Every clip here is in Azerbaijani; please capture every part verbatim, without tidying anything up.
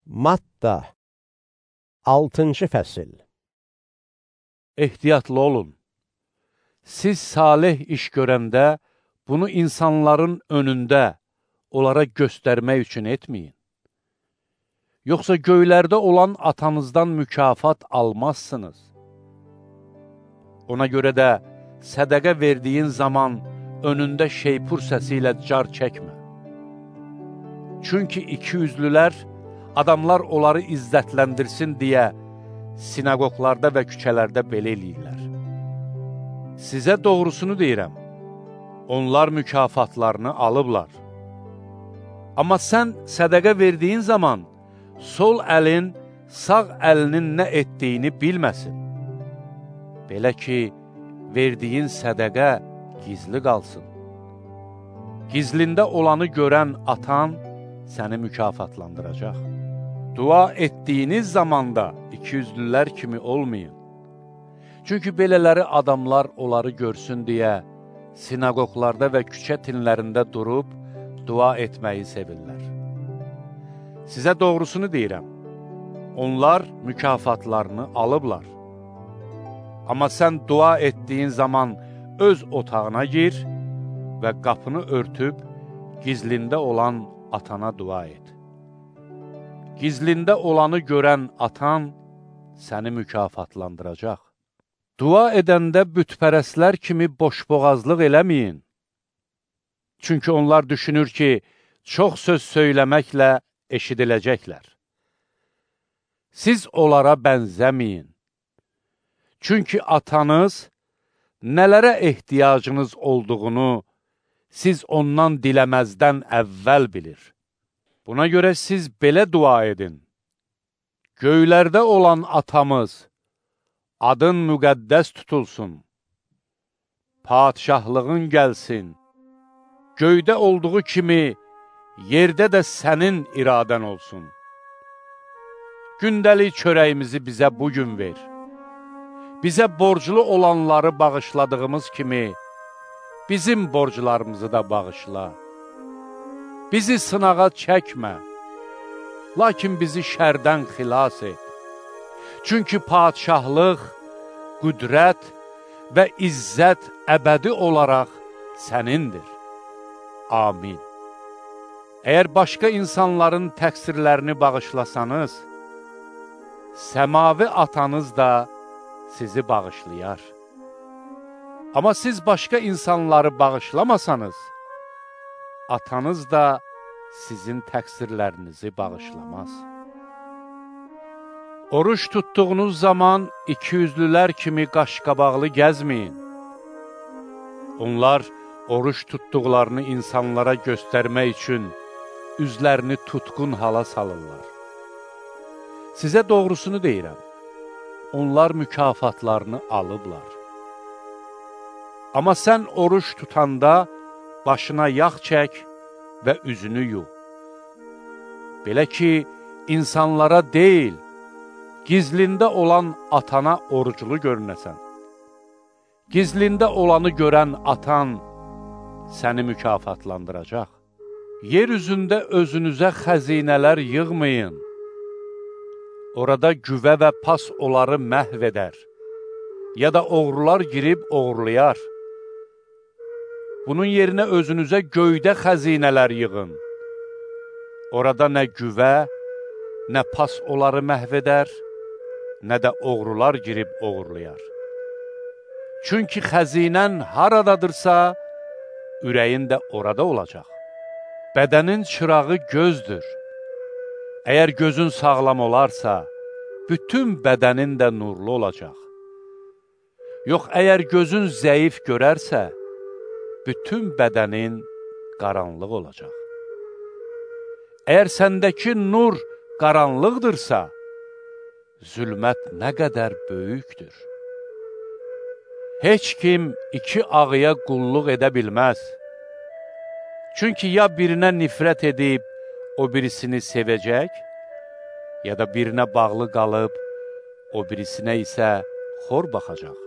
Matta altıncı fəsil. Ehtiyatlı olun. Siz salih iş görəndə bunu insanların önündə onlara göstərmək üçün etməyin. Yoxsa göylərdə olan atanızdan mükafat almazsınız. Ona görə də sədəqə verdiyin zaman önündə şeypur səsi ilə car çəkmə. Çünki ikiyüzlülər adamlar onları izzətləndirsin deyə sinagoglarda və küçələrdə belə eləyirlər. Sizə doğrusunu deyirəm, onlar mükafatlarını alıblar. Amma sən sədəqə verdiyin zaman sol əlin sağ əlinin nə etdiyini bilməsin. Belə ki, verdiyin sədəqə gizli qalsın. Gizlində olanı görən atan səni mükafatlandıracaq. Dua etdiyiniz zamanda ikiyüzlülər kimi olmayın. Çünki belələri adamlar onları görsün deyə sinagoglarda və küçə tinlərində durub dua etməyi sevirlər. Sizə doğrusunu deyirəm, onlar mükafatlarını alıblar. Amma sən dua etdiyin zaman öz otağına gir və qapını örtüb gizlində olan atana dua et. Gizlində olanı görən atan səni mükafatlandıracaq. Dua edəndə bütpərəstlər kimi boşboğazlıq eləməyin. Çünki onlar düşünür ki, çox söz söyləməklə eşidiləcəklər. Siz onlara bənzəməyin. Çünki atanız nələrə ehtiyacınız olduğunu siz ondan diləməzdən əvvəl bilir. Buna görə siz belə dua edin. Göylərdə olan atamız, adın müqəddəs tutulsun. Padişahlığın gəlsin. Göydə olduğu kimi, yerdə də sənin iradən olsun. Gündəlik çörəyimizi bizə bugün ver. Bizə borclu olanları bağışladığımız kimi, bizim borclarımızı da bağışla. Bizi sınağa çəkmə, lakin bizi şərdən xilas et. Çünki padişahlıq, qüdrət və izzət əbədi olaraq sənindir. Amin. Əgər başqa insanların təqsirlərini bağışlasanız, səmavi atanız da sizi bağışlayar. Amma siz başqa insanları bağışlamasanız, atanız da sizin təqsirlərinizi bağışlamaz. Oruç tutduğunuz zaman ikiyüzlülər kimi qaşqabaqlı gəzməyin. Onlar oruç tutduqlarını insanlara göstərmək üçün üzlərini tutqun hala salırlar. Sizə doğrusunu deyirəm, onlar mükafatlarını alıblar. Amma sən oruç tutanda başına yağ çək və üzünü yu. Belə ki, insanlara deyil, gizlində olan atana oruclu görünəsən. Gizlində olanı görən atan səni mükafatlandıracaq. Yer üzündə özünüzə xəzinələr yığmayın. Orada güvə və pas onları məhv edər, ya da oğrular girib oğurlayar. Bunun yerinə özünüzə göydə xəzinələr yığın. Orada nə güvə, nə pas onları məhv edər, nə də oğrular girib oğurlayar. Çünki xəzinən haradadırsa, ürəyin də orada olacaq. Bədənin çırağı gözdür. Əgər gözün sağlam olarsa, bütün bədənin də nurlu olacaq. Yox, əgər gözün zəif görərsə, bütün bədənin qaranlıq olacaq. Əgər səndəki nur qaranlıqdırsa, zülmət nə qədər böyükdür. Heç kim iki ağıya qulluq edə bilməz. Çünki ya birinə nifrət edib, o birisini sevəcək, ya da birinə bağlı qalıb, o birisinə isə xor baxacaq.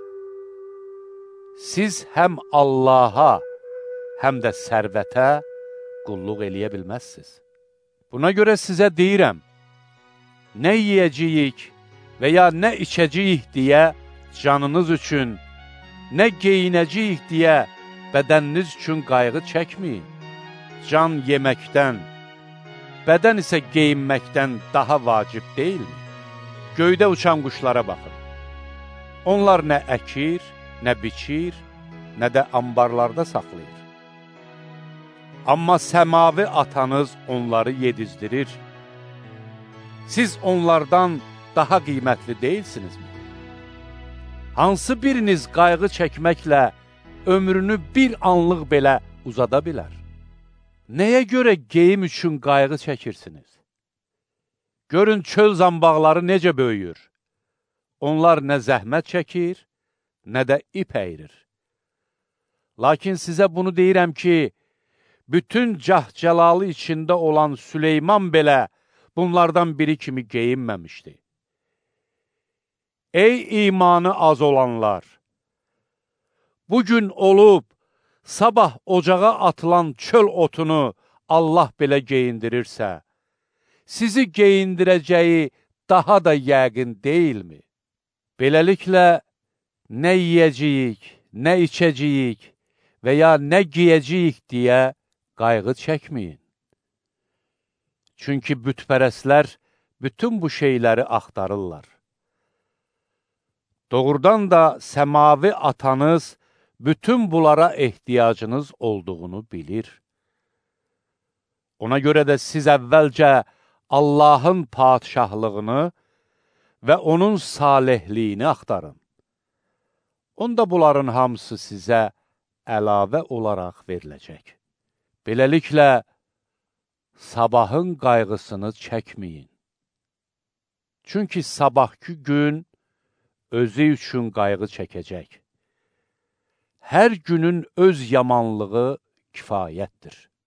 Siz həm Allaha, həm də sərvətə qulluq eləyə bilməzsiniz. Buna görə sizə deyirəm, nə yeyəcəyik və ya nə içəcəyik deyə canınız üçün, nə geyinəcəyik deyə bədəniniz üçün qayğı çəkməyin. Can yeməkdən, bədən isə geyinməkdən daha vacib deyilmi? Göydə uçan quşlara baxın. Onlar nə əkir, nə biçir, nə də ambarlarda saxlayır. Amma səmavi atanız onları yedizdirir. Siz onlardan daha qiymətli deyilsinizmi? Hansı biriniz qayğı çəkməklə ömrünü bir anlıq belə uzada bilər? Nəyə görə geyim üçün qayğı çəkirsiniz? Görün çöl zambaqları necə böyüyür. Onlar nə zəhmət çəkir, nə də ip əyirir. Lakin sizə bunu deyirəm ki, bütün cah-cəlalı içində olan Süleyman belə bunlardan biri kimi geyinməmişdi. Ey imanı az olanlar! Bugün olub, sabah ocağa atılan çöl otunu Allah belə geyindirirsə, sizi geyindirəcəyi daha da yəqin deyilmi? Beləliklə, nə yeyəcəyik, nə içəcəyik və ya nə giyəcəyik deyə qayğı çəkməyin. Çünki bütpərəslər bütün bu şeyləri axtarırlar. Doğrudan da səmavi atanız bütün bunlara ehtiyacınız olduğunu bilir. Ona görə də siz əvvəlcə Allahın padişahlığını və onun salehliyini axtarın. Onda bunların hamısı sizə əlavə olaraq veriləcək. Beləliklə, sabahın qayğısını çəkməyin. Çünki sabahki gün özü üçün qayğı çəkəcək. Hər günün öz yamanlığı kifayətdir.